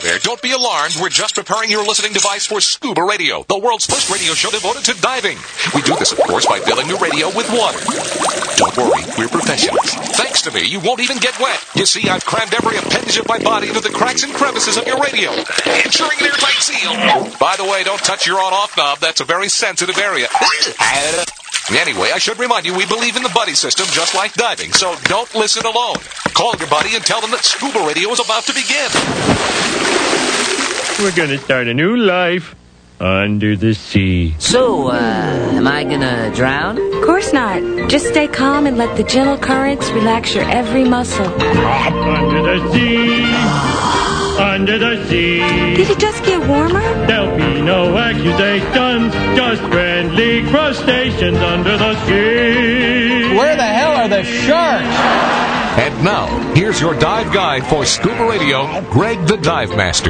there. Don't be alarmed. We're just preparing your listening device for Scuba Radio, the world's first radio show devoted to diving. We do this, of course, by filling your radio with water. Don't worry, we're professionals. Thanks to me, you won't even get wet. You see, I've crammed every appendage of my body into the cracks and crevices of your radio, ensuring an airtight seal. By the way, don't touch your on-off knob. That's a very sensitive area. Anyway, I should remind you, we believe in the buddy system just like diving, so don't listen alone. Call your buddy and tell them that Scuba Radio is about to begin. We're gonna start a new life under the sea. So, am I gonna drown? Of course not. Just stay calm and let the gentle currents relax your every muscle. Under the sea. Under the sea. Did it just get warmer? There'll be no accusations, just friendly crustaceans under the sea. Where the hell are the sharks? And now, here's your dive guide for Scuba Radio, Greg the Dive Master.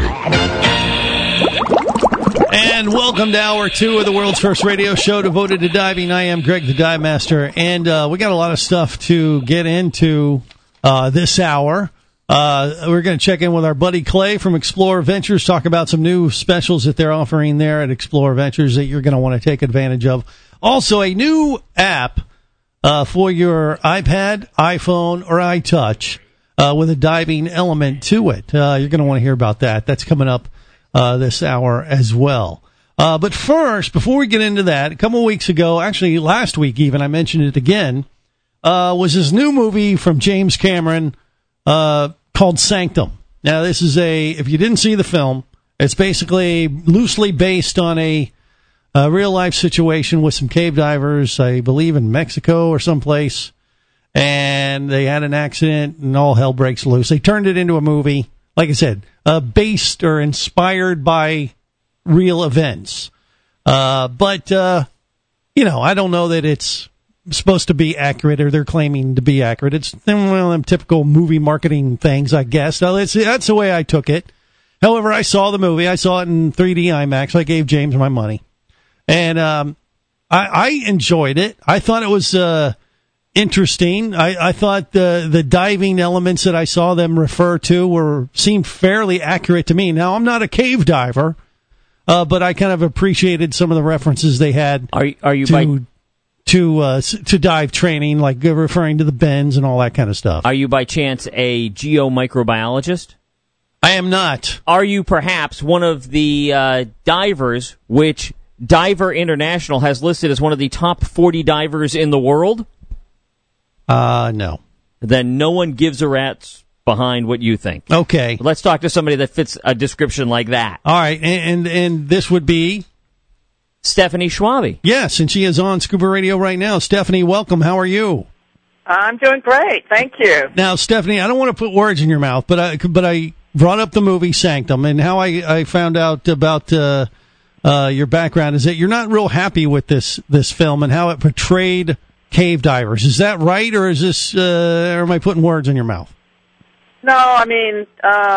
And welcome to Hour 2 of the world's first radio show devoted to diving. I am Greg the Dive Master, and we got a lot of stuff to get into this hour. We're going to check in with our buddy Clay from Explorer Ventures, talk about some new specials that they're offering there at Explorer Ventures that you're going to want to take advantage of. Also, a new app for your iPad, iPhone, or iTouch with a diving element to it. You're going to want to hear about that. That's coming up this hour as well. But first, before we get into that, a couple of weeks ago, actually last week even, I mentioned it again, was this new movie from James Cameron called Sanctum. Now, this is if you didn't see the film, it's basically loosely based on a real-life situation with some cave divers, I believe in Mexico or someplace, and they had an accident and all hell breaks loose. They turned it into a movie, like I said, based or inspired by real events. But I don't know that it's supposed to be accurate, or they're claiming to be accurate. It's one of them typical movie marketing things, I guess. Now, that's the way I took it. However, I saw the movie. I saw it in 3D IMAX. I gave James my money. And I enjoyed it. I thought it was interesting. I thought the diving elements that I saw them refer to seemed fairly accurate to me. Now, I'm not a cave diver, but I kind of appreciated some of the references they had. Are you to dive training, like referring to the bends and all that kind of stuff. Are you by chance a geomicrobiologist? I am not. Are you perhaps one of the divers which Diver International has listed as one of the top 40 divers in the world? No. Then no one gives a rat's behind what you think. Okay. Let's talk to somebody that fits a description like that. All right, and this would be Stephanie Schwabe. Yes, and she is on Scuba Radio right now. Stephanie, welcome. How are you? I'm doing great. Thank you. Now, Stephanie, I don't want to put words in your mouth, but I brought up the movie Sanctum, and how I found out about your background is that you're not real happy with this film and how it portrayed cave divers. Is that right, or is this or am I putting words in your mouth? No, I mean,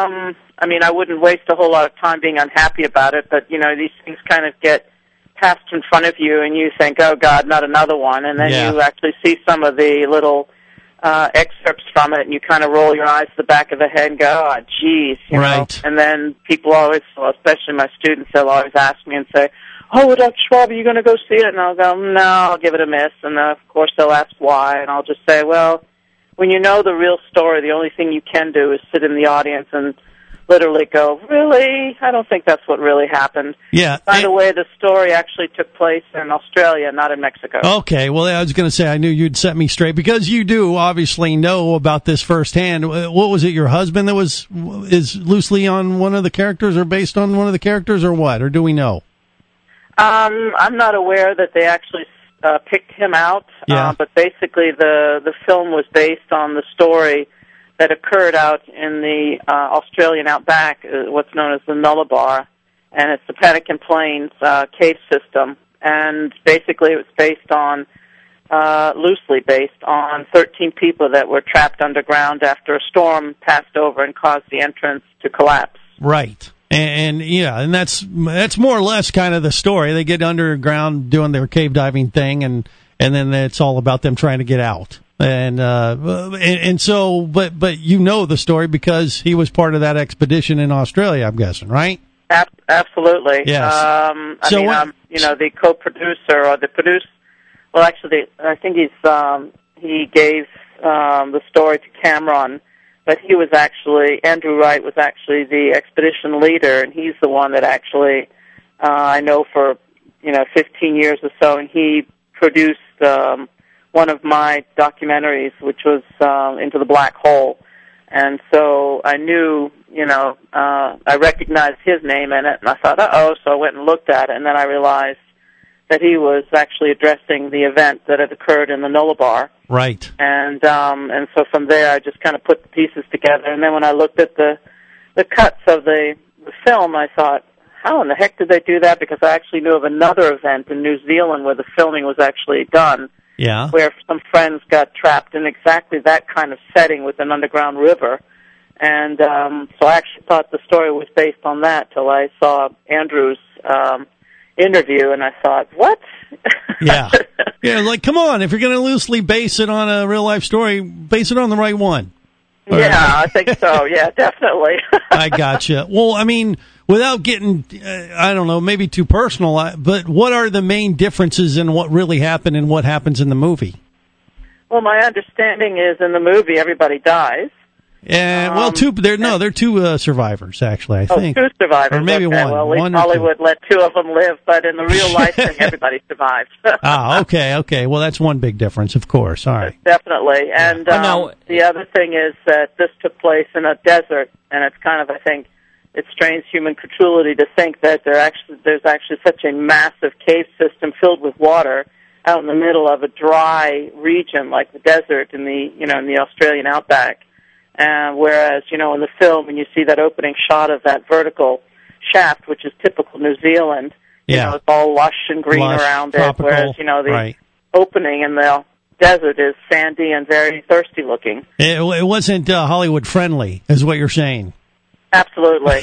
I wouldn't waste a whole lot of time being unhappy about it, but these things kind of get passed in front of you, and you think, "Oh God, not another one," and then you actually see some of the little excerpts from it, and you kind of roll your eyes to the back of the head and go, "Oh, geez," you know. And then people always, especially my students, they'll always ask me and say, "Oh, Dr. Schwab, are you going to go see it?" And I'll go, "No, I'll give it a miss." And of course they'll ask why, and I'll just say, "Well, when you know the real story, the only thing you can do is sit in the audience and literally go, really? I don't think that's what really happened." Yeah. By the way, the story actually took place in Australia, not in Mexico. Okay. Well, I was going to say, I knew you'd set me straight, because you do obviously know about this firsthand. What was it, your husband that is loosely on one of the characters, or based on one of the characters, or what? Or do we know? I'm not aware that they actually picked him out, but basically the film was based on the story that occurred out in the Australian outback, what's known as the Nullarbor, and it's the Pelican Plains cave system. And basically it was based on, loosely based on 13 people that were trapped underground after a storm passed over and caused the entrance to collapse. Right. And that's more or less kind of the story. They get underground doing their cave diving thing, and then it's all about them trying to get out. And so, but you know the story because he was part of that expedition in Australia, I'm guessing, right? Absolutely. Yes. I'm the co-producer or the producer. Well, actually, I think he gave the story to Cameron, but Andrew Wright was actually the expedition leader, and he's the one that actually I know for 15 years or so, and he produced one of my documentaries, which was Into the Black Hole. And so I knew, I recognized his name in it, and I thought, so I went and looked at it, and then I realized that he was actually addressing the event that had occurred in the Nullarbor. Right. And so from there, I just kind of put the pieces together, and then when I looked at the cuts of the film, I thought, how in the heck did they do that? Because I actually knew of another event in New Zealand where the filming was actually done. Yeah. Where some friends got trapped in exactly that kind of setting with an underground river. And so I actually thought the story was based on that till I saw Andrew's interview, and I thought, what? Yeah. Yeah, like, come on, if you're going to loosely base it on a real-life story, base it on the right one. Yeah, I think so. Yeah, definitely. I gotcha. Well, I mean, without getting, I don't know, maybe too personal, but what are the main differences in what really happened and what happens in the movie? Well, my understanding is in the movie everybody dies. Yeah, they're two survivors, actually, I think. Two survivors. Or maybe okay. one. Well, at least one Hollywood let two of them live, but in the real life thing, everybody survives. Okay. Well, that's one big difference, of course. All right. Definitely. And the other thing is that this took place in a desert, and it's kind of, I think, it strains human credulity to think that there's actually such a massive cave system filled with water out in the middle of a dry region like the desert in the Australian outback. Whereas, in the film, when you see that opening shot of that vertical shaft, which is typical New Zealand, it's all lush and green around tropical, it, whereas, the opening in the desert is sandy and very thirsty looking. It wasn't Hollywood friendly, is what you're saying. Absolutely.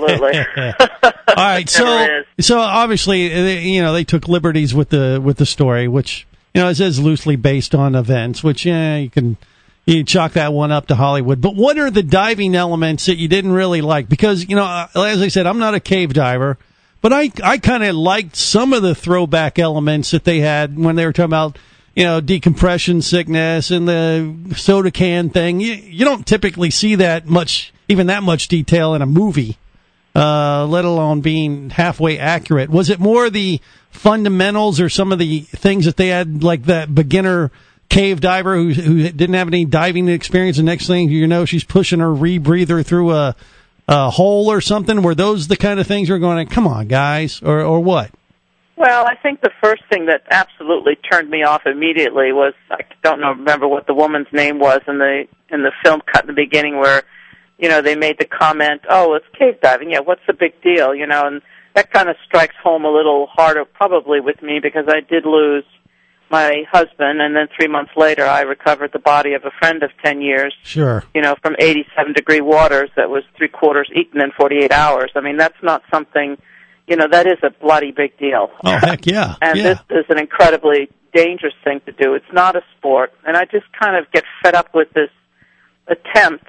All right, so obviously, they took liberties with the story, which, it says loosely based on events, which, you chalk that one up to Hollywood. But what are the diving elements that you didn't really like? Because, as I said, I'm not a cave diver, but I kind of liked some of the throwback elements that they had when they were talking about, decompression sickness and the soda can thing. You don't typically see that much detail in a movie, let alone being halfway accurate. Was it more the fundamentals or some of the things that they had, like that beginner cave diver who didn't have any diving experience, and next thing you know, she's pushing her rebreather through a hole or something? Were those the kind of things you're going, come on, guys, or what? Well, I think the first thing that absolutely turned me off immediately was, I don't remember what the woman's name was in the film cut in the beginning where, they made the comment, it's cave diving, what's the big deal, and that kind of strikes home a little harder probably with me because I did lose my husband, and then 3 months later I recovered the body of a friend of 10 years. Sure. From 87-degree waters that was 3/4 eaten in 48 hours. I mean, that's not something, that is a bloody big deal. Oh, heck yeah. And this is an incredibly dangerous thing to do. It's not a sport, and I just kind of get fed up with this attempt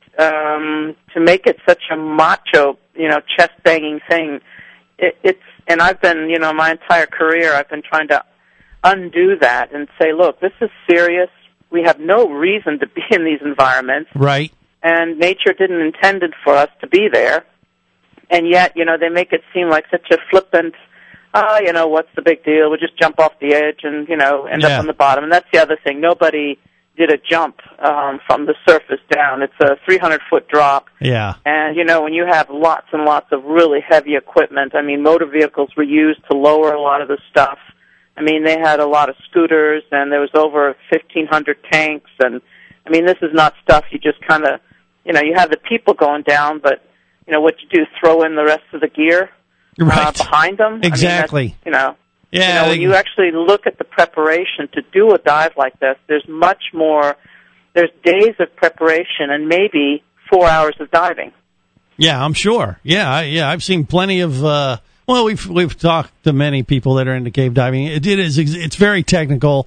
to make it such a macho, chest-banging thing. And I've been, my entire career, I've been trying to undo that and say, look, this is serious. We have no reason to be in these environments. Right. And nature didn't intend it for us to be there. And yet, they make it seem like such a flippant, what's the big deal? We'll just jump off the edge and, end up on the bottom. And that's the other thing. Nobody did a jump from the surface down. It's a 300-foot drop. Yeah. And, when you have lots and lots of really heavy equipment, motor vehicles were used to lower a lot of the stuff. They had a lot of scooters, and there was over 1,500 tanks, and, this is not stuff you just kind of, you have the people going down, but, what you do, throw in the rest of the gear behind them? Exactly. When you actually look at the preparation to do a dive like this, there's much more, there's days of preparation and maybe 4 hours of diving. Yeah, I'm sure. Yeah, I've seen plenty of, we've talked to many people that are into cave diving. It's very technical,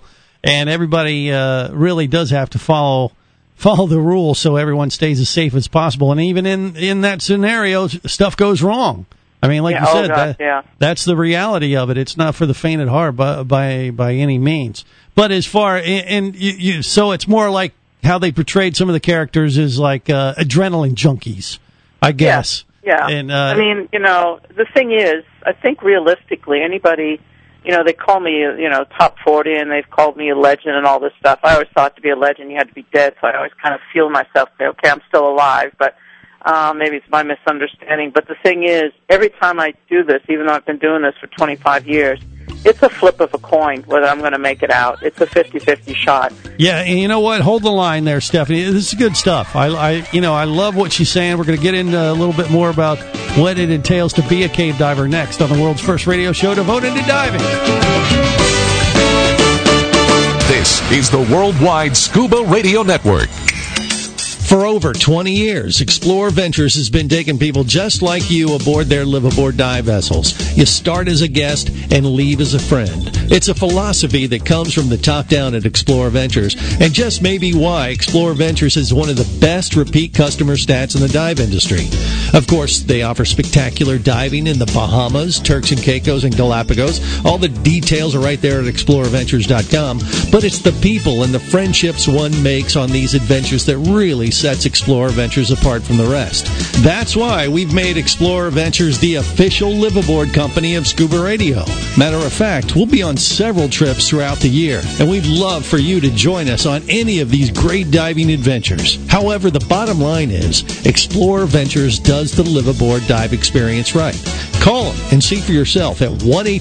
and everybody really does have to follow the rules so everyone stays as safe as possible. And even in that scenario, stuff goes wrong. I mean, like you said, that's the reality of it. It's not for the faint at heart by any means. But as far so it's more like how they portrayed some of the characters is like adrenaline junkies, I guess. Yeah. And I mean, the thing is, I think realistically, anybody, they call me, top 40, and they've called me a legend and all this stuff. I always thought to be a legend you had to be dead, so I always kind of feel myself say, okay, I'm still alive, but maybe it's my misunderstanding. But the thing is, every time I do this, even though I've been doing this for 25 years, it's a flip of a coin whether I'm going to make it out. It's a 50-50 shot. Yeah, and you know what? Hold the line there, Stephanie. This is good stuff. I love what she's saying. We're going to get into a little bit more about what it entails to be a cave diver next on the world's first radio show devoted to diving. This is the Worldwide Scuba Radio Network. For over 20 years, Explorer Ventures has been taking people just like you aboard their live-aboard dive vessels. You start as a guest and leave as a friend. It's a philosophy that comes from the top down at Explorer Ventures, and just maybe why Explorer Ventures is one of the best repeat customer stats in the dive industry. Of course, they offer spectacular diving in the Bahamas, Turks and Caicos, and Galapagos. All the details are right there at explorerventures.com, but it's the people and the friendships one makes on these adventures that really sets Explorer Ventures apart from the rest. That's why we've made Explorer Ventures the official live-aboard company of Scuba Radio. Matter of fact, we'll be on several trips throughout the year, and we'd love for you to join us on any of these great diving adventures. However, the bottom line is, Explorer Ventures does the live-aboard dive experience right. Call them and see for yourself at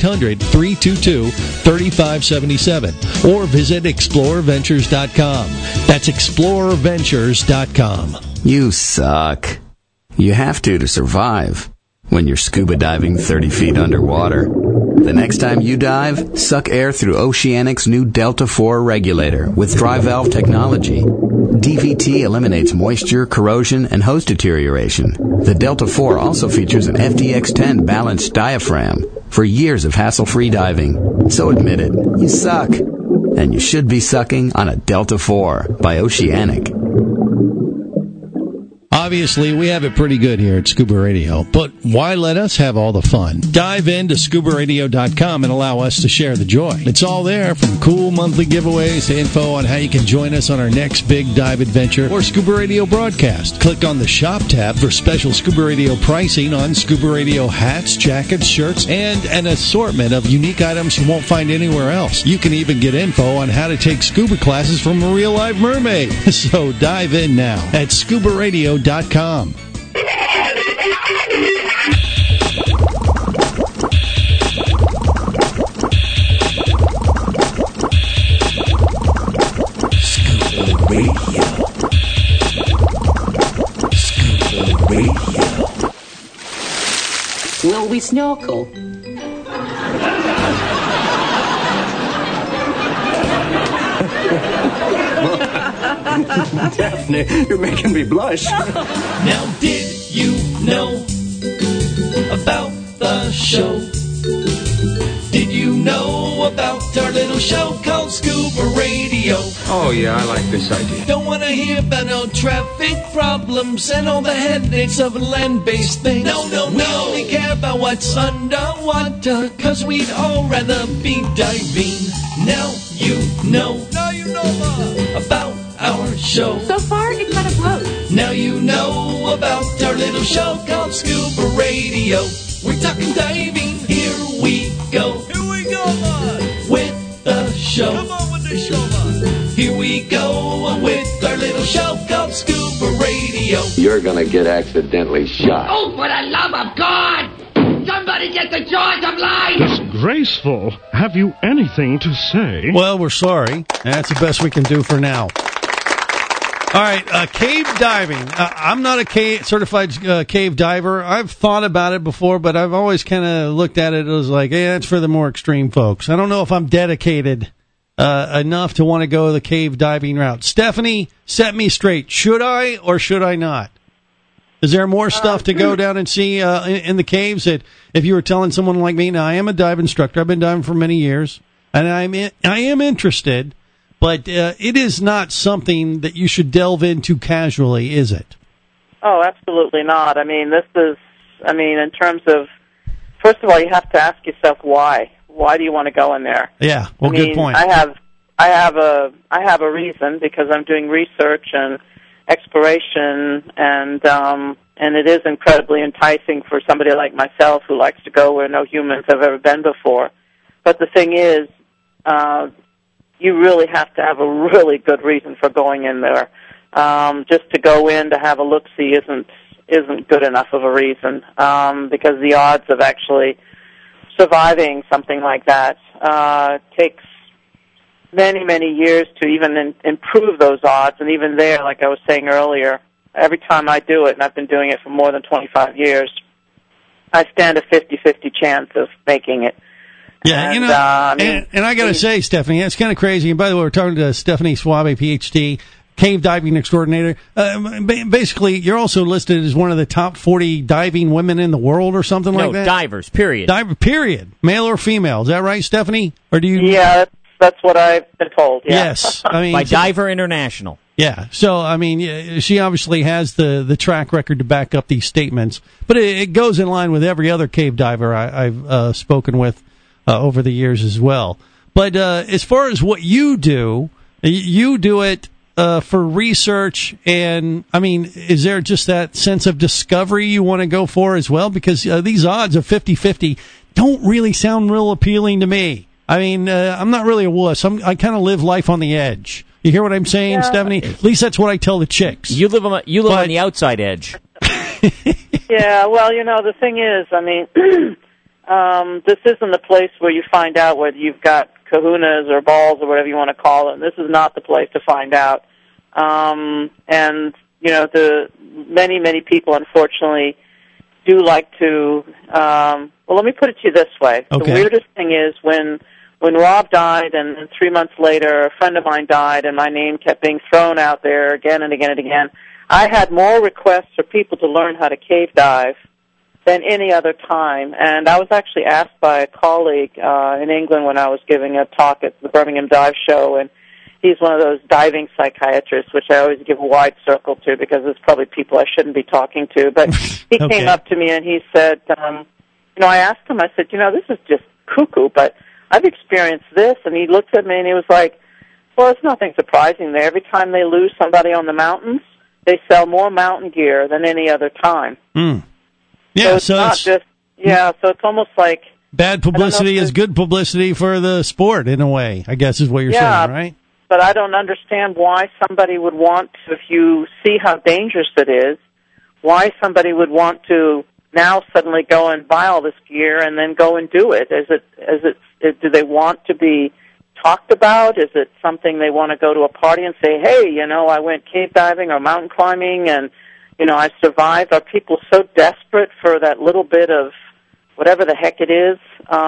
1-800-322-3577 or visit explorerventures.com. That's explorerventures.com. You suck. You have to survive when you're scuba diving 30 feet underwater. The next time you dive, suck air through Oceanic's new Delta IV regulator with dry valve technology. DVT eliminates moisture, corrosion, and hose deterioration. The Delta IV also features an FDX10 balanced diaphragm for years of hassle-free diving. So admit it, you suck. And you should be sucking on a Delta IV by Oceanic. Obviously, we have it pretty good here at Scuba Radio, but why let us have all the fun? Dive into scubaradio.com and allow us to share the joy. It's all there, from cool monthly giveaways to info on how you can join us on our next big dive adventure or Scuba Radio broadcast. Click on the Shop tab for special Scuba Radio pricing on Scuba Radio hats, jackets, shirts, and an assortment of unique items you won't find anywhere else. You can even get info on how to take scuba classes from a real-life mermaid. So dive in now at scubaradio.com. Will we snorkel? Daphne, you're making me blush. Now, did you know about the show? Did you know about our little show called Scuba Radio? Oh, yeah, I like this idea. Don't want to hear about no traffic problems and all the headaches of a land-based thing. No, no, no. We only care about what's underwater, 'cause we'd all rather be diving. Now you know. Now you know about our show. So far, it's not a blow. Now you know about our little show called Scuba Radio. We're talking diving. Here we go. Here we go, bud. With the show. Come on with the show, bud. Here we go with our little show called Scuba Radio. You're gonna get accidentally shot. Oh, for the love of God! Somebody get the jaws of life! Disgraceful. Have you anything to say? Well, we're sorry. That's the best we can do for now. All right, cave diving. I'm not a certified cave diver. I've thought about it before, but I've always kind of looked at it as like, hey, that's for the more extreme folks. I don't know if I'm dedicated enough to want to go the cave diving route. Stephanie, set me straight. Should I or should I not? Is there more stuff to go down and see in the caves that if you were telling someone like me, now I am a dive instructor, I've been diving for many years, and I am interested, but it is not something that you should delve into casually, is it? Oh, absolutely not. I mean, in terms of, first of all, you have to ask yourself why. Why do you want to go in there? Yeah, well, good point. I have a reason, because I'm doing research and exploration, and it is incredibly enticing for somebody like myself who likes to go where no humans have ever been before. But the thing is, you really have to have a really good reason for going in there. Just to go in to have a look-see isn't good enough of a reason, because the odds of actually surviving something like that takes many, many years to even improve those odds. And even there, like I was saying earlier, every time I do it, and I've been doing it for more than 25 years, I stand a 50-50 chance of making it. Yeah, and I got to say, Stephanie, it's kind of crazy. And by the way, we're talking to Stephanie Swabe, PhD, cave diving extraordinaire. Basically, you're also listed as one of the top 40 diving women in the world or something like that? No, divers, period. Period. Male or female. Is that right, Stephanie? Or do you? Yeah, that's what I've been told, yeah. Yes. I mean, by Diver International. Yeah. So, I mean, she obviously has the track record to back up these statements. But it goes in line with every other cave diver I've spoken with over the years as well. But as far as what you do it for research, and, I mean, is there just that sense of discovery you want to go for as well? Because these odds of 50-50 don't really sound real appealing to me. I mean, I'm not really a wuss. I kind of live life on the edge. You hear what I'm saying, Stephanie? At least that's what I tell the chicks. You live on the outside edge. Yeah, well, the thing is, I mean, this isn't the place where you find out whether you've got kahunas or balls or whatever you want to call it. This is not the place to find out. And, the many, many people, unfortunately, do like to, well, let me put it to you this way. Okay. The weirdest thing is when Rob died and 3 months later a friend of mine died and my name kept being thrown out there again and again and again, I had more requests for people to learn how to cave dive than any other time. And I was actually asked by a colleague in England when I was giving a talk at the Birmingham Dive Show, and he's one of those diving psychiatrists, which I always give a wide circle to because there's probably people I shouldn't be talking to. But he came up to me and he said, I asked him, I said, this is just cuckoo, but I've experienced this. And he looked at me and he was like, well, it's nothing surprising there. Every time they lose somebody on the mountains, they sell more mountain gear than any other time. Mm. Yeah, so it's almost like bad publicity is good publicity for the sport in a way, I guess is what you're saying, right? But I don't understand why somebody would want to, if you see how dangerous it is, why somebody would want to now suddenly go and buy all this gear and then go and do it. Do they want to be talked about? Is it something they want to go to a party and say, hey, I went cave diving or mountain climbing and I survived? Are people so desperate for that little bit of whatever the heck it is,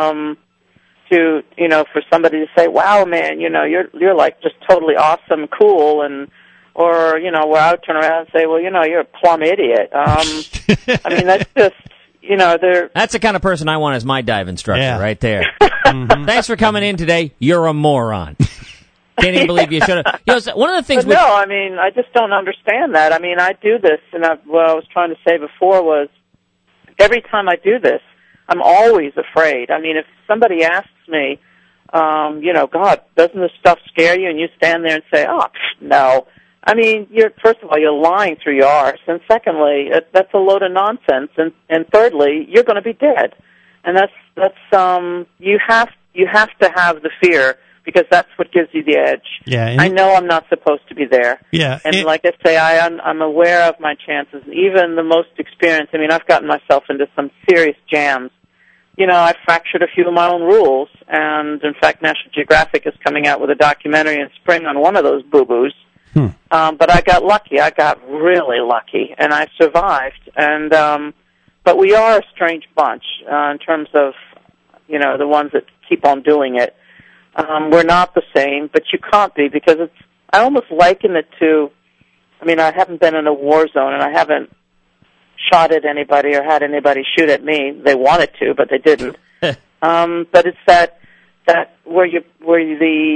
for somebody to say, wow, man, you're like just totally awesome, cool, or where I would turn around and say, well, you're a plumb idiot. I mean, that's just, That's the kind of person I want as my dive instructor right there. Mm-hmm. Thanks for coming in today. You're a moron. Can't even believe you should have. One of the things. No, I mean, I just don't understand that. I mean, I do this, and what I was trying to say before was, every time I do this, I'm always afraid. I mean, if somebody asks me, God, doesn't this stuff scare you? And you stand there and say, oh, no. I mean, first of all, you're lying through your arse, and secondly, that's a load of nonsense, and thirdly, you're going to be dead. And that's you have to have the fear, because that's what gives you the edge. Yeah, I know I'm not supposed to be there. Yeah, and like I say, I'm aware of my chances. Even the most experienced, I mean, I've gotten myself into some serious jams. I fractured a few of my own rules, and in fact, National Geographic is coming out with a documentary in spring on one of those boo-boos. But I got lucky. I got really lucky, and I survived. And but we are a strange bunch in terms of, the ones that keep on doing it. We're not the same, but you can't be, because I almost liken it to, I mean, I haven't been in a war zone, and I haven't shot at anybody or had anybody shoot at me. They wanted to, but they didn't. But it's that where the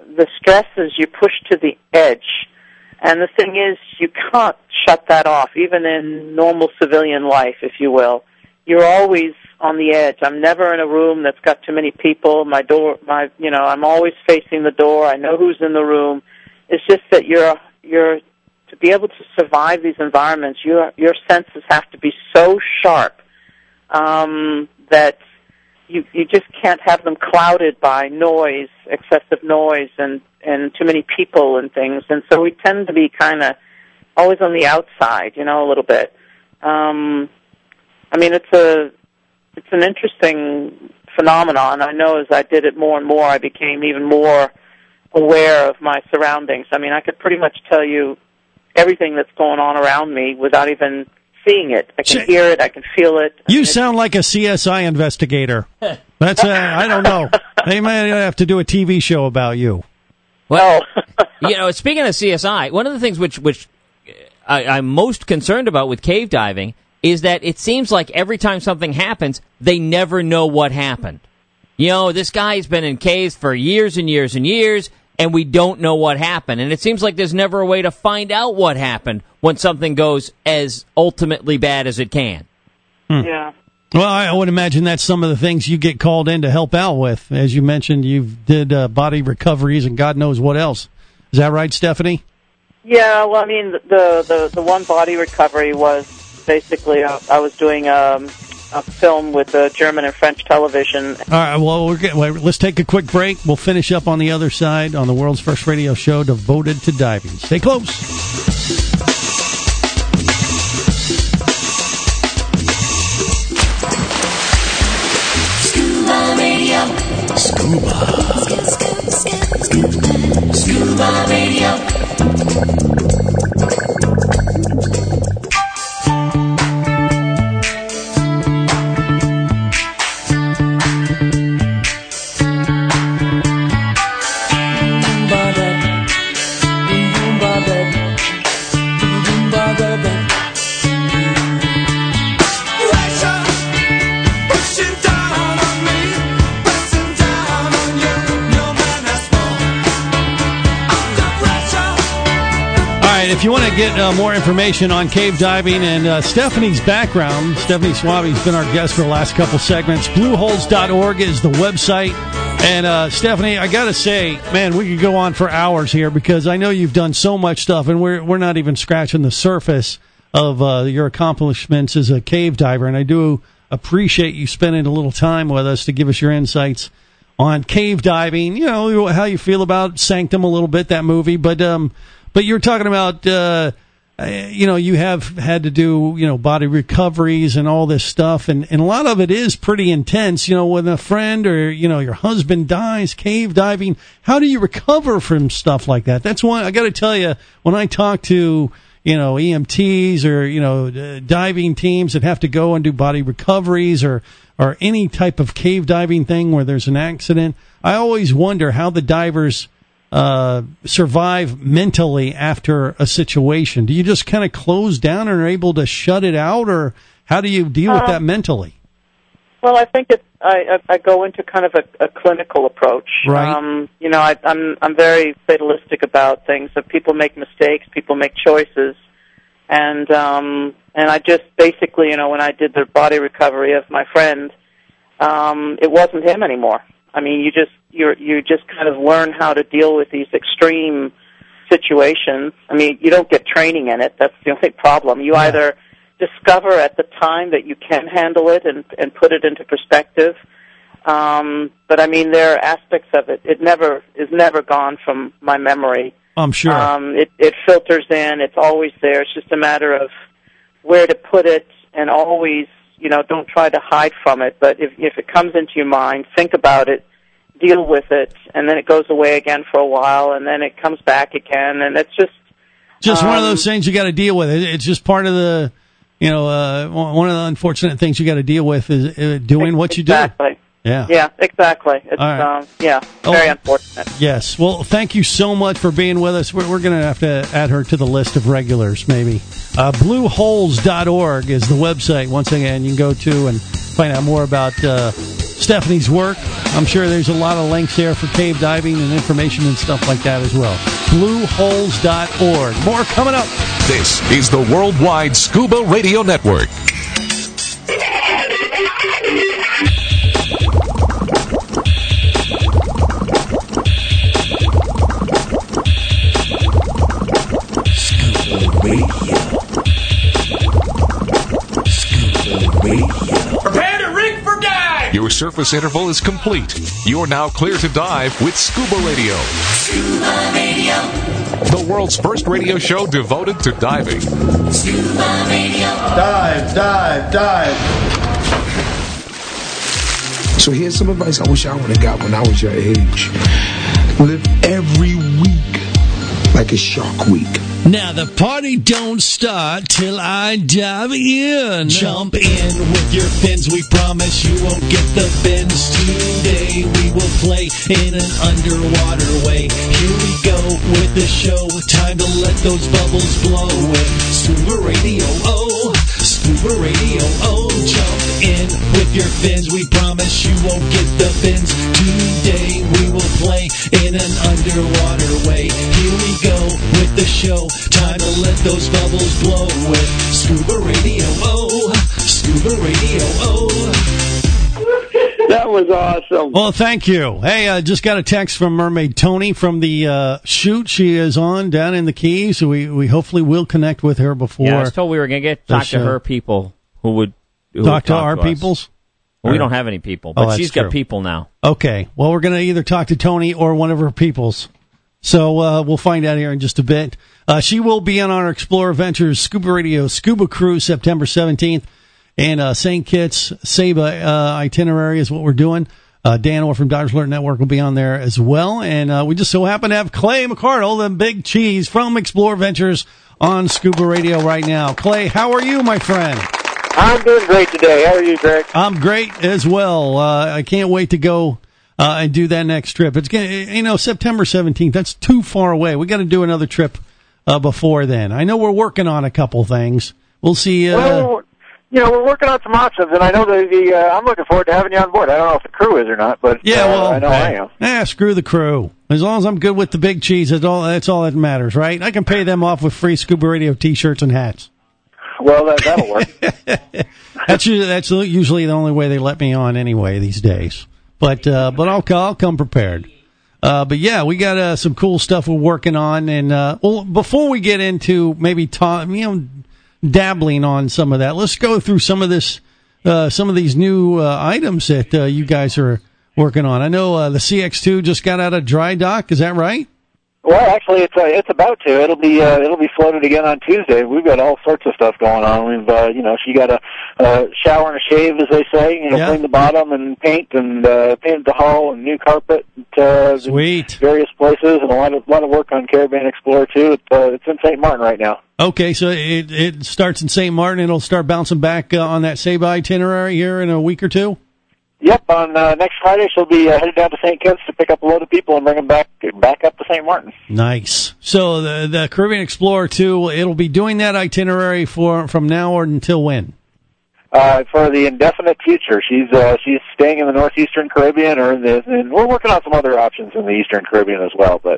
the stress is you push to the edge. And the thing is, you can't shut that off, even in normal civilian life, if you will. You're always on the edge. I'm never in a room that's got too many people. I'm always facing the door. I know who's in the room. It's just that you're to be able to survive these environments, your senses have to be so sharp that you just can't have them clouded by noise, excessive noise, and too many people and things. And so we tend to be kind of always on the outside, a little bit. It's an interesting phenomenon. I know as I did it more and more, I became even more aware of my surroundings. I could pretty much tell you everything that's going on around me without even seeing it. I can hear it. I can feel it. You sound like a CSI investigator. That's I don't know. They might have to do a TV show about you. Well, speaking of CSI, one of the things which I'm most concerned about with cave diving is that it seems like every time something happens, they never know what happened. This guy's been in caves for years and years and years, and we don't know what happened. And it seems like there's never a way to find out what happened when something goes as ultimately bad as it can. Yeah. Well, I would imagine that's some of the things you get called in to help out with. As you mentioned, you did body recoveries and God knows what else. Is that right, Stephanie? Yeah, well, the one body recovery was basically I was doing a film with German and French television. All right, well, let's take a quick break. We'll finish up on the other side on the world's first radio show devoted to diving. Stay close. Scuba Radio. Scuba Radio. If you want to get more information on cave diving and Stephanie's background, Stephanie Swaby's been our guest for the last couple segments. Blueholes.org is the website. And Stephanie, I got to say, man, we could go on for hours here because I know you've done so much stuff, and we're not even scratching the surface of your accomplishments as a cave diver. And I do appreciate you spending a little time with us to give us your insights on cave diving. How you feel about Sanctum a little bit, that movie, But you're talking about, you have had to do, body recoveries and all this stuff. And a lot of it is pretty intense, when a friend or, your husband dies, cave diving. How do you recover from stuff like that? That's one, I got to tell you, when I talk to, EMTs or, diving teams that have to go and do body recoveries or any type of cave diving thing where there's an accident, I always wonder how the divers survive mentally after a situation. Do you just kind of close down and are able to shut it out, or how do you deal with that mentally? Well, I think I go into kind of a clinical approach. Right. I'm very fatalistic about things. If people make mistakes, people make choices, and I just basically, when I did the body recovery of my friend, it wasn't him anymore. You just kind of learn how to deal with these extreme situations. You don't get training in it. That's the only problem. You either discover at the time that you can handle it and put it into perspective. But there are aspects of it. It is never gone from my memory. I'm sure. It filters in. It's always there. It's just a matter of where to put it, and always, don't try to hide from it. But if it comes into your mind, think about it, deal with it, and then it goes away again for a while, and then it comes back again, and it's just one of those things you got to deal with. It's just part of the, one of the unfortunate things you got to deal with is doing what you do. Exactly. Yeah, exactly. It's right. Very unfortunate. Yes. Well, thank you so much for being with us. We're going to have to add her to the list of regulars, maybe. Blueholes.org is the website. Once again, you can go to and find out more about Stephanie's work. I'm sure there's a lot of links there for cave diving and information and stuff like that as well. Blueholes.org. More coming up. This is the Worldwide Scuba Radio Network. Prepare to rig for dive! Your surface interval is complete. You're now clear to dive with Scuba Radio. Scuba Radio. The world's first radio show devoted to diving. Scuba Radio. Dive, dive, dive. So here's some advice I wish I would have got when I was your age. Live every week like a Shark Week. Now the party don't start till I dive in. Jump in with your fins. We promise you won't get the bends. Today we will play in an underwater way. Here we go with the show. Time to let those bubbles blow. With Scuba Radio, oh, Scuba Radio, oh. Jump in with your fins. We promise you won't get the bends. Today we will play in an underwater way. Here we go with the show. Time to let those bubbles blow with Scuba Radio, oh, Scuba Radio, oh. That was awesome. Well, thank you. Hey, I just got a text from Mermaid Tony from the shoot she is on down in the Keys. So we hopefully will connect with her before. Yeah, I was told we were going to talk to her people who would talk to our peoples. Well, we don't have any people, but she's got people now. Okay. Well, we're going to either talk to Tony or one of her peoples. So we'll find out here in just a bit. She will be on our Explorer Ventures Scuba Radio Scuba Cruise September 17th. And St. Kitts Saba itinerary is what we're doing. Dan Orr from Divers Alert Network will be on there as well. And we just so happen to have Clay McCardle, the big cheese from Explorer Ventures, on Scuba Radio right now. Clay, how are you, my friend? I'm doing great today. How are you, Greg? I'm great as well. I can't wait to go and do that next trip. It's gonna, September 17th. That's too far away. We got to do another trip before then. I know we're working on a couple things. We'll see. We're working on some options, and I know that I'm looking forward to having you on board. I don't know if the crew is or not, but I know I am. Screw the crew. As long as I'm good with the big cheese, that's all that matters, right? I can pay them off with free Scuba Radio T-shirts and hats. Well, that'll work. That's usually the only way they let me on anyway these days. But I'll come prepared. But yeah, we got some cool stuff we're working on, and before we get into maybe dabbling on some of that, let's go through some of these new items that you guys are working on. I know the CX2 just got out of dry dock. Is that right? Well, actually, it's about to. It'll be floated again on Tuesday. We've got all sorts of stuff going on. We've she got a shower and a shave, as they say. Clean the bottom and paint the hull and new carpet. Sweet. Various places and a lot of work on Caribbean Explorer too. It's in St. Martin right now. Okay, so it starts in St. Martin. It'll start bouncing back on that Saba itinerary here in a week or two. Yep, on next Friday she'll be headed down to St. Kitts to pick up a load of people and bring them back up to St. Martin. Nice. So the Caribbean Explorer 2, it'll be doing that itinerary from now or until when? For the indefinite future. She's staying in the northeastern Caribbean, and we're working on some other options in the eastern Caribbean as well. But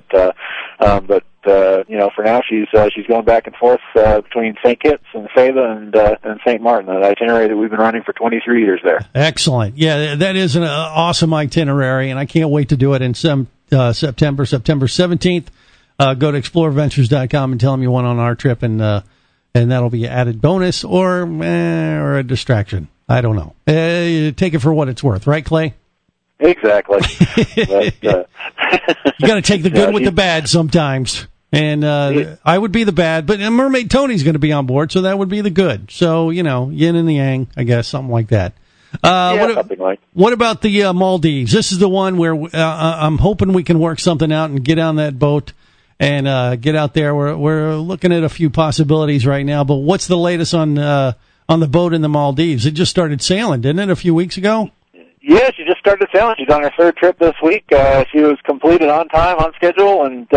for now she's going back and forth between St. Kitts and Saba and St. Martin, that itinerary that we've been running for 23 years there. Excellent. Yeah, that is an awesome itinerary, and I can't wait to do it in September 17th. Go to explorerventures.com and tell them you went on our trip, and that'll be an added bonus or a distraction. I don't know. Take it for what it's worth, right, Clay? Exactly. You got to take the good with the bad sometimes. And I would be the bad, but Mermaid Tony's going to be on board, so that would be the good. So, yin and the yang, I guess, something like that. Something like. What about the Maldives? This is the one where I'm hoping we can work something out and get on that boat and get out there. We're looking at a few possibilities right now, but what's the latest on the boat in the Maldives? It just started sailing, didn't it, a few weeks ago? Yeah, she just started sailing. She's on her third trip this week. She was completed on time, on schedule, and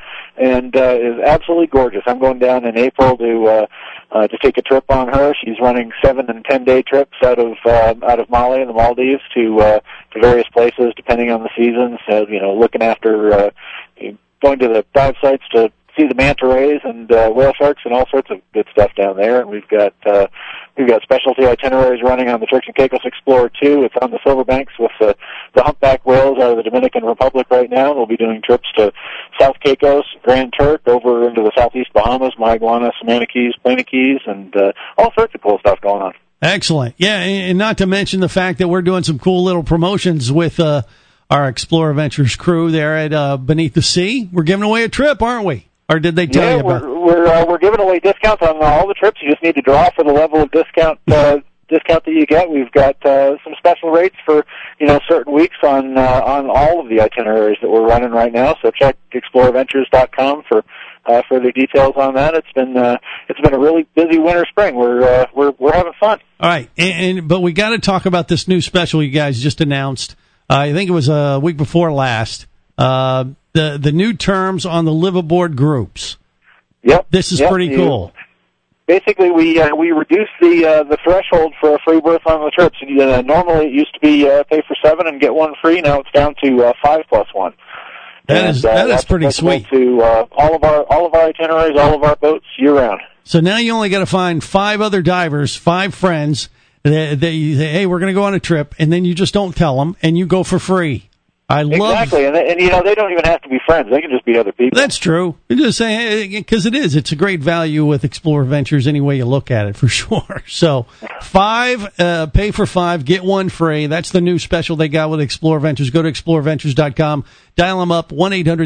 is absolutely gorgeous. I'm going down in April to take a trip on her. She's running 7 and 10-day trips out of Mali and the Maldives to various places depending on the season. So, looking after going to the dive sites to see the manta rays and whale sharks and all sorts of good stuff down there. And we've got specialty itineraries running on the Turks and Caicos Explorer 2. It's on the Silverbanks with the humpback whales out of the Dominican Republic right now. We'll be doing trips to South Caicos, Grand Turk, over into the southeast Bahamas, Mayaguana, Samana Keys, Plana Keys, and all sorts of cool stuff going on. Excellent. Yeah, and not to mention the fact that we're doing some cool little promotions with our Explorer Ventures crew there at Beneath the Sea. We're giving away a trip, aren't we? Or did they tell you about it? We're giving away discounts on all the trips. You just need to draw for the level of discount that you get. We've got some special rates for certain weeks on all of the itineraries that we're running right now. So check explorerventures.com for further details on that. It's been a really busy winter spring. We're having fun. All right, but we got to talk about this new special you guys just announced. I think it was a week before last. The new terms on the liveaboard groups. Yep. This is pretty cool. Basically, we reduced the threshold for a free berth on the trips. Normally, it used to be pay for 7 and get 1 free. Now it's down to 5 plus 1. That is pretty sweet. To all of our itineraries, all of our boats year round. So now you only got to find 5 other divers, 5 friends that you say, hey, we're going to go on a trip, and then you just don't tell them, and you go for free. Exactly, and they don't even have to be friends. They can just be other people. That's true. You just say, because it's a great value with Explorer Ventures any way you look at it, for sure. So 5, pay for 5, get 1 free. That's the new special they got with Explorer Ventures. Go to explorerventures.com, dial them up,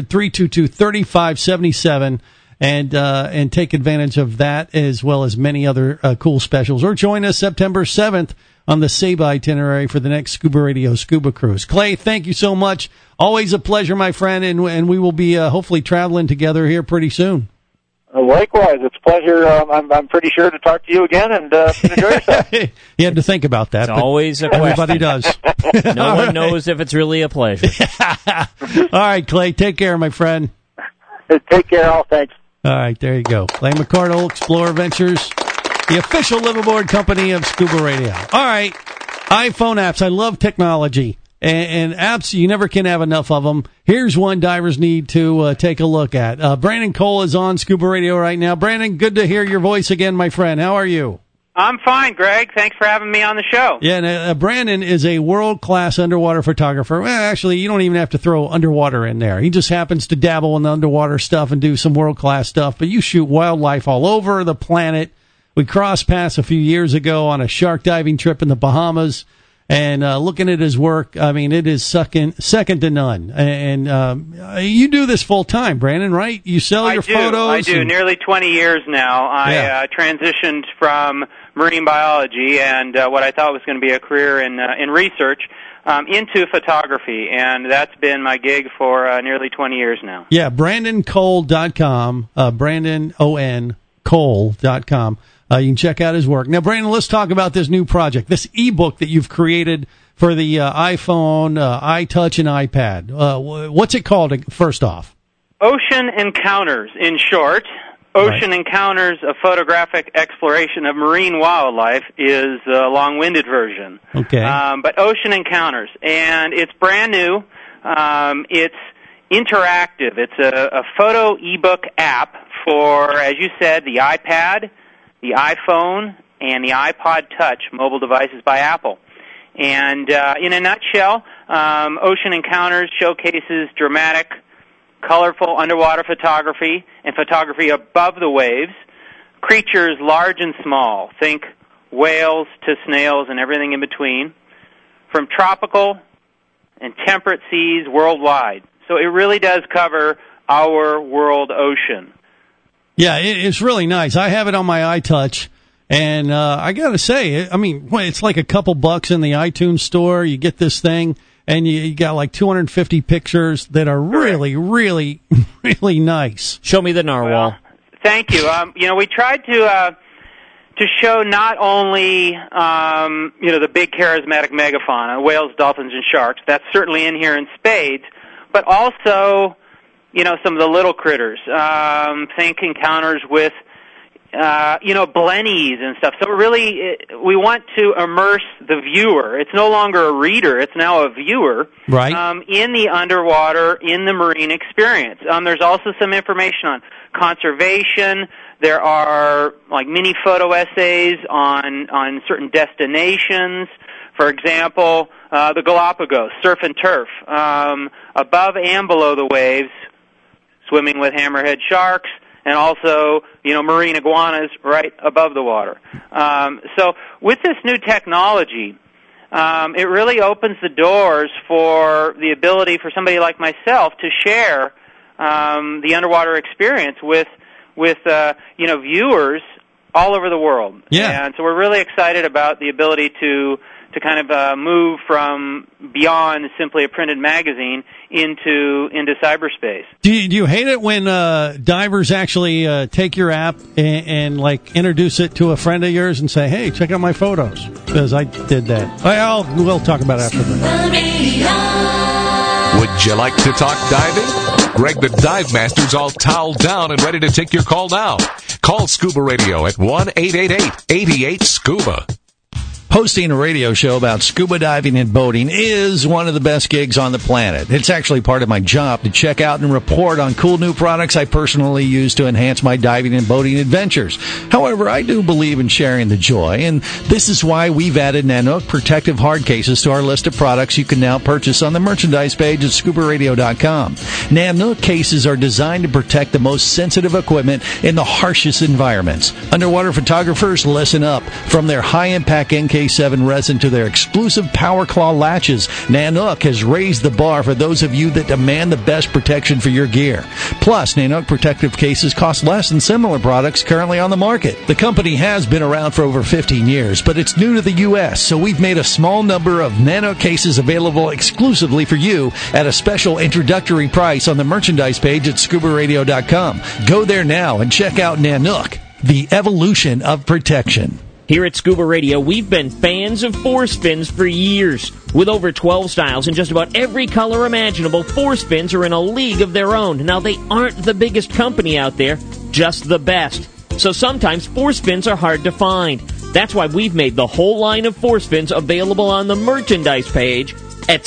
1-800-322-3577, and take advantage of that as well as many other cool specials. Or join us September 7th on the Saba itinerary for the next Scuba Radio Scuba Cruise. Clay, thank you so much. Always a pleasure, my friend, and we will be hopefully traveling together here pretty soon. Likewise, it's a pleasure. I'm pretty sure to talk to you again and enjoy yourself. You had to think about that. It's always a question. Everybody does. No one knows if it's really a pleasure. All right, Clay, take care, my friend. Take care, all. Thanks. All right, there you go. Clay McCardle, Explorer Ventures, the official liveaboard company of Scuba Radio. All right, iPhone apps. I love technology. And apps, you never can have enough of them. Here's one divers need to take a look at. Brandon Cole is on Scuba Radio right now. Brandon, good to hear your voice again, my friend. How are you? I'm fine, Greg. Thanks for having me on the show. Yeah, and, Brandon is a world-class underwater photographer. Well, actually, you don't even have to throw underwater in there. He just happens to dabble in the underwater stuff and do some world-class stuff. But you shoot wildlife all over the planet. We crossed paths a few years ago on a shark diving trip in the Bahamas. And looking at his work, I mean, it is second to none. And you do this full time, Brandon, right? You sell your photos? I do. Nearly 20 years now. I transitioned from marine biology and what I thought was going to be a career in research into photography, and that's been my gig for nearly 20 years now. Yeah, BrandonCole.com, Brandon, O-N, Cole.com. You can check out his work. Now, Brandon, let's talk about this new project, this ebook that you've created for the iPhone, iTouch, and iPad. What's it called, first off? Ocean Encounters, in short. Ocean Encounters, a photographic exploration of marine wildlife, is a long-winded version. Okay. But Ocean Encounters, and it's brand new. It's interactive. It's a photo ebook app for, as you said, the iPad, the iPhone, and the iPod Touch mobile devices by Apple. And in a nutshell, Ocean Encounters showcases dramatic, colorful underwater photography and photography above the waves, creatures large and small, think whales to snails and everything in between, from tropical and temperate seas worldwide. So it really does cover our world ocean. Yeah, it's really nice. I have it on my iTouch, and I got to say, I mean, it's like a couple bucks in the iTunes store. You get this thing, and you got like 250 pictures that are really, really, really nice. Show me the narwhal. Well, thank you. We tried to to show not only the big charismatic megafauna, whales, dolphins, and sharks. That's certainly in here in spades, but also some of the little critters. Think encounters with blennies and stuff. So really, we want to immerse the viewer. It's no longer a reader; it's now a viewer. Right. In the underwater, in the marine experience. There's also some information on conservation. There are like mini photo essays on certain destinations. For example, the Galapagos, surf and turf, above and below the waves, swimming with hammerhead sharks, and also, marine iguanas right above the water. So with this new technology, it really opens the doors for the ability for somebody like myself to share the underwater experience with viewers all over the world. Yeah. And so we're really excited about the ability to kind of move from beyond simply a printed magazine into cyberspace. Do you hate it when divers actually take your app and like introduce it to a friend of yours and say, "Hey, check out my photos"? Because I did that. We'll talk about it after that. Would you like to talk diving? Greg the Dive Master's all toweled down and ready to take your call now. Call Scuba Radio at 1-888-88-SCUBA. Hosting a radio show about scuba diving and boating is one of the best gigs on the planet. It's actually part of my job to check out and report on cool new products I personally use to enhance my diving and boating adventures. However, I do believe in sharing the joy, and this is why we've added Nanook protective hard cases to our list of products you can now purchase on the merchandise page at ScubaRadio.com. Nanook cases are designed to protect the most sensitive equipment in the harshest environments. Underwater photographers, listen up. From their high-impact NK7 resin to their exclusive Power Claw latches, Nanook has raised the bar for those of you that demand the best protection for your gear. Plus, Nanook protective cases cost less than similar products currently on the market. The company has been around for over 15 years, but it's new to the U.S., so we've made a small number of Nanook cases available exclusively for you at a special introductory price on the merchandise page at ScubaRadio.com. Go there now and check out Nanook, the evolution of protection. Here at Scuba Radio, we've been fans of force fins for years. With over 12 styles and just about every color imaginable, force fins are in a league of their own. Now, they aren't the biggest company out there, just the best. So sometimes force fins are hard to find. That's why we've made the whole line of force fins available on the merchandise page at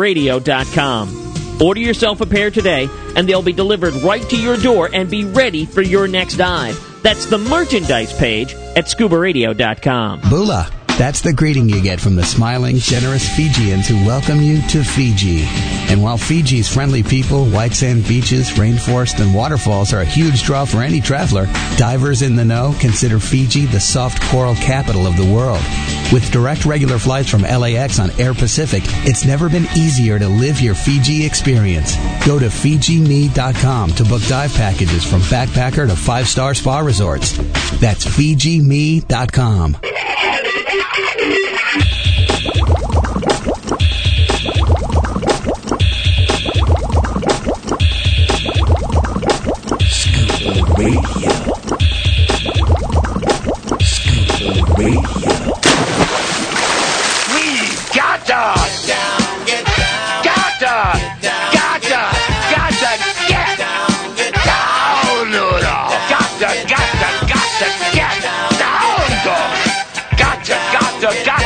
ScubaRadio.com. Order yourself a pair today, and they'll be delivered right to your door and be ready for your next dive. That's the merchandise page at ScubaRadio.com. Bula. That's the greeting you get from the smiling, generous Fijians who welcome you to Fiji. And while Fiji's friendly people, white sand beaches, rainforest, and waterfalls are a huge draw for any traveler, divers in the know consider Fiji the soft coral capital of the world. With direct regular flights from LAX on Air Pacific, it's never been easier to live your Fiji experience. Go to FijiMe.com to book dive packages from backpacker to 5-star spa resorts. That's FijiMe.com. Scuba Radio. Scuba Radio. We've got to get down, get down, got to get down, Noodle. Got to get down, dog. Got to get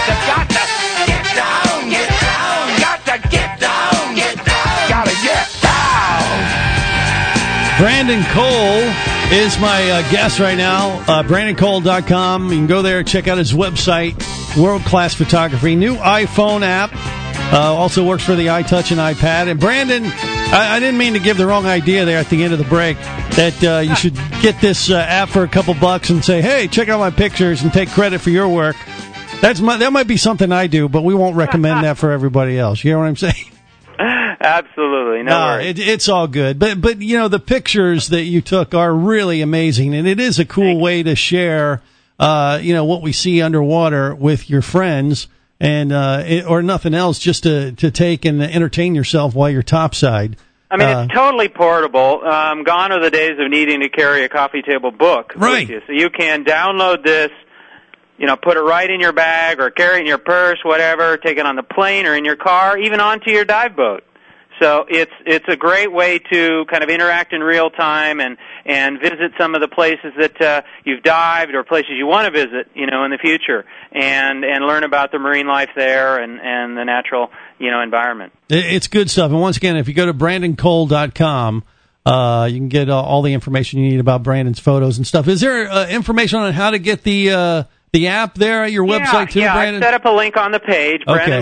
down, gotta get down. Brandon Cole is my guest right now. BrandonCole.com. You can go there, check out his website. World-class photography. New iPhone app. Also works for the iTouch and iPad. And Brandon, I didn't mean to give the wrong idea there at the end of the break that you should get this app for a couple bucks and say, hey, check out my pictures and take credit for your work. That might be something I do, but we won't recommend that for everybody else. You know what I'm saying? Absolutely. No worries. It's all good. But you know, the pictures that you took are really amazing, and it is a cool way to share what we see underwater with your friends, and or nothing else, just to take and entertain yourself while you're topside. I mean, it's totally portable. Gone are the days of needing to carry a coffee table book with you. So you can download this put it right in your bag or carry it in your purse, whatever, take it on the plane or in your car, even onto your dive boat. So it's a great way to kind of interact in real time and visit some of the places that you've dived or places you want to visit, in the future, and learn about the marine life there and the natural, environment. It's good stuff. And once again, if you go to BrandonCole.com, you can get all the information you need about Brandon's photos and stuff. Is there information on how to get the app there at your website too, Brandon? I set up a link on the page,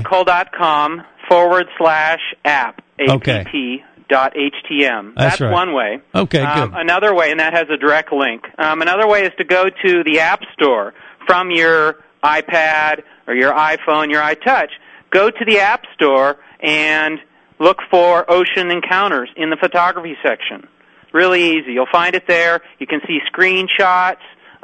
BrandonCole.com/app. app.htm. That's right. one way. Okay, good. Another way, and that has a direct link. Another way is to go to the App Store from your iPad or your iPhone, your iTouch. Go to the App Store and look for Ocean Encounters in the photography section. Really easy. You'll find it there. You can see screenshots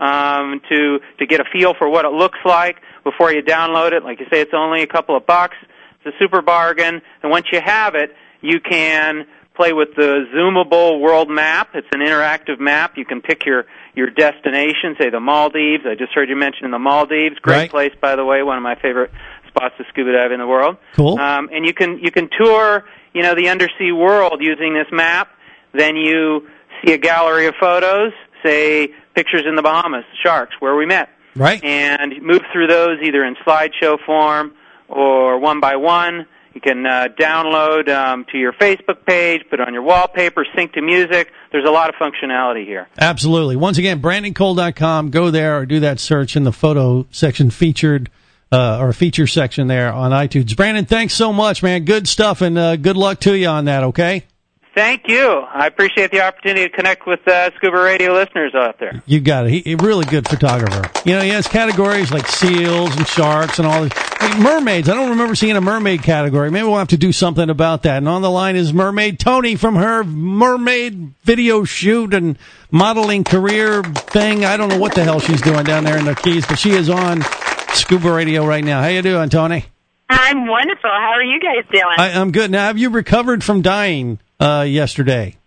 to get a feel for what it looks like before you download it. Like you say, it's only a couple of bucks. It's a super bargain. And once you have it, you can play with the zoomable world map. It's an interactive map. You can pick your destination, say the Maldives. I just heard you mention the Maldives. Great place, by the way, one of my favorite spots to scuba dive in the world. Cool. And you can tour, the undersea world using this map. Then you see a gallery of photos, say pictures in the Bahamas, sharks, where we met. Right. And move through those either in slideshow form or one by one. You can download to your Facebook page, put it on your wallpaper, sync to music. There's a lot of functionality here. Absolutely. Once again, BrandonCole.com. Go there or do that search in the photo section featured or feature section there on iTunes. Brandon, thanks so much, man. Good stuff, and good luck to you on that, okay? Thank you. I appreciate the opportunity to connect with Scuba Radio listeners out there. You got it. He's a really good photographer. He has categories like seals and sharks and all this. Like mermaids. I don't remember seeing a mermaid category. Maybe we'll have to do something about that. And on the line is Mermaid Tony from her mermaid video shoot and modeling career thing. I don't know what the hell she's doing down there in the Keys, but she is on Scuba Radio right now. How you doing, Tony? I'm wonderful. How are you guys doing? I'm good. Now, have you recovered from dying yesterday?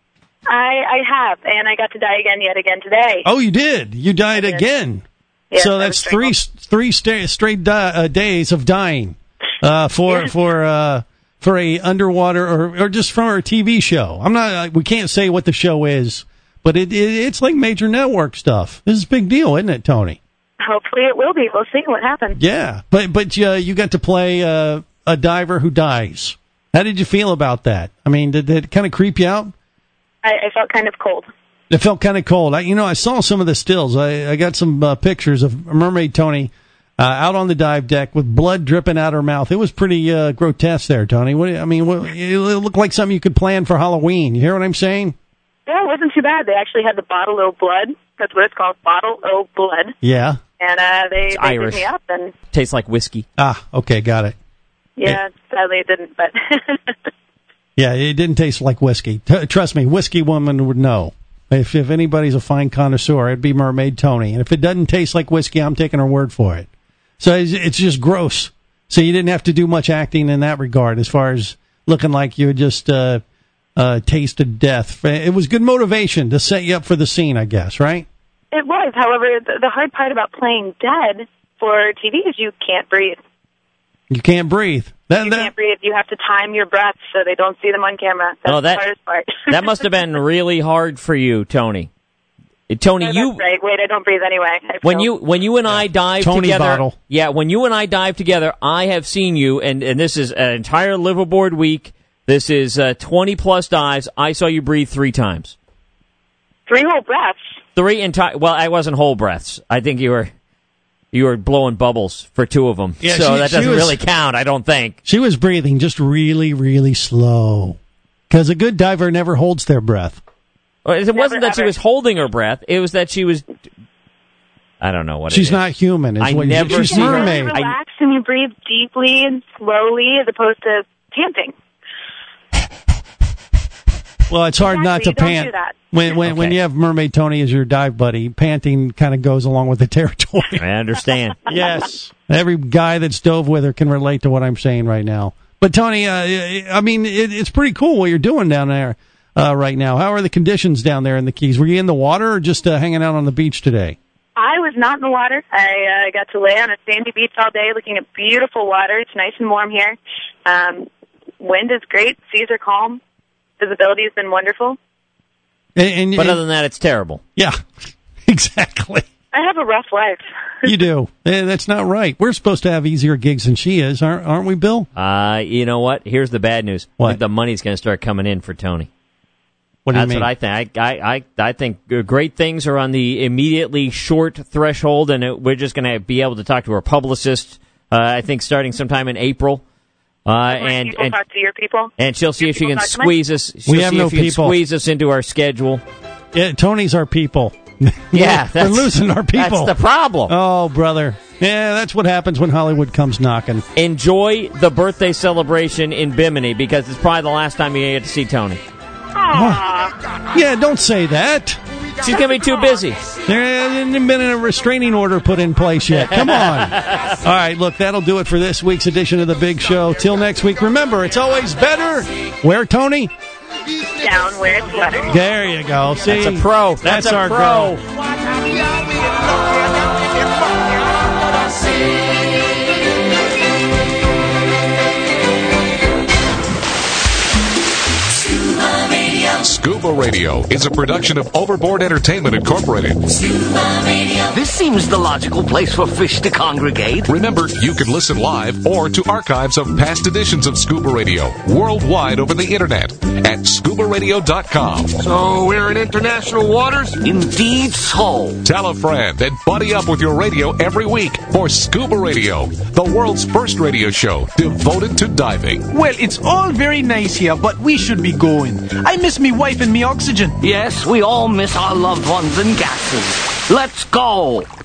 I have, and I got to die yet again today. Oh, you did? You died again? Yes, so that's three straight days of dying for a underwater or just from our TV show. We can't say what the show is, but it's like major network stuff. This is a big deal, isn't it, Tony? Hopefully it will be. We'll see what happens. Yeah, but you got to play a diver who dies. How did you feel about that? I mean, did it kind of creep you out? I felt kind of cold. It felt kind of cold. I saw some of the stills. I got some pictures of Mermaid Tony out on the dive deck with blood dripping out her mouth. It was pretty grotesque there, Tony. It looked like something you could plan for Halloween. You hear what I'm saying? Yeah, it wasn't too bad. They actually had the bottle o' blood. That's what it's called, bottle o' blood. Yeah. And they Irish. picked me up. And tastes like whiskey. Ah, okay, got it. Yeah, sadly it didn't, but... Yeah, it didn't taste like whiskey. Trust me, whiskey woman would know. If anybody's a fine connoisseur, it'd be Mermaid Tony. And if it doesn't taste like whiskey, I'm taking her word for it. So it's just gross. So you didn't have to do much acting in that regard as far as looking like you had just tasted death. It was good motivation to set you up for the scene, I guess, right? It was. However, the hard part about playing dead for TV is you can't breathe. You can't breathe. You can't breathe. You have to time your breaths so they don't see them on camera. That's the hardest part. That must have been really hard for you, Tony. Tony, no, that's right. Wait, I don't breathe anyway. When you and I dive Tony together, bottle. Yeah, when you and I dive together, I have seen you, and this is an entire liveaboard week. This is 20-plus dives. I saw you breathe 3 times. 3 whole breaths? 3 entire... Well, I wasn't whole breaths. I think you were blowing bubbles for 2 of them. Yeah, so that doesn't really count, I don't think. She was breathing just really, really slow. Because a good diver never holds their breath. Well, it wasn't that she was holding her breath. It was that she was... I don't know what She's it is. not human. She's mermaid. You relax and you breathe deeply and slowly as opposed to panting. Well, it's hard not to pant. Do that. When you have Mermaid Tony as your dive buddy, panting kind of goes along with the territory. I understand. Yes. Every guy that's dove with her can relate to what I'm saying right now. But, Tony, I mean, it's pretty cool what you're doing down there right now. How are the conditions down there in the Keys? Were you in the water or just hanging out on the beach today? I was not in the water. I got to lay on a sandy beach all day looking at beautiful water. It's nice and warm here. Wind is great. Seas are calm. Visibility has been wonderful. But other than that, it's terrible. Yeah, exactly. I have a rough life. You do. That's not right. We're supposed to have easier gigs than she is, aren't we, Bill? You know what? Here's the bad news. What? I think the money's going to start coming in for Tony. What do you That's mean? what I think. I think great things are on the immediately short threshold, and we're just going to be able to talk to our publicist, I think, starting sometime in April. And talk to your people. And she'll see if she can squeeze us. We have no people. Squeeze us into our schedule. Yeah, Tony's our people. Yeah, we're losing our people. That's the problem. Oh, brother. Yeah, that's what happens when Hollywood comes knocking. Enjoy the birthday celebration in Bimini because it's probably the last time you get to see Tony. Aww. Yeah, don't say that. She's going to be too busy. There hasn't been a restraining order put in place yet. Come on. All right, look, that'll do it for this week's edition of The Big Show. Till next week, remember, it's always better. Where, Tony? Down where it's wetter. There you go. See? That's a pro. That's a our pro. Scuba Radio is a production of Overboard Entertainment Incorporated. This seems the logical place for fish to congregate. Remember, you can listen live or to archives of past editions of Scuba Radio worldwide over the internet at scubaradio.com. So we're in international waters? Indeed so. Tell a friend and buddy up with your radio every week for Scuba Radio, the world's first radio show devoted to diving. Well, it's all very nice here, but we should be going. I miss me wife and me oxygen. Yes, we all miss our loved ones and gases. Let's go.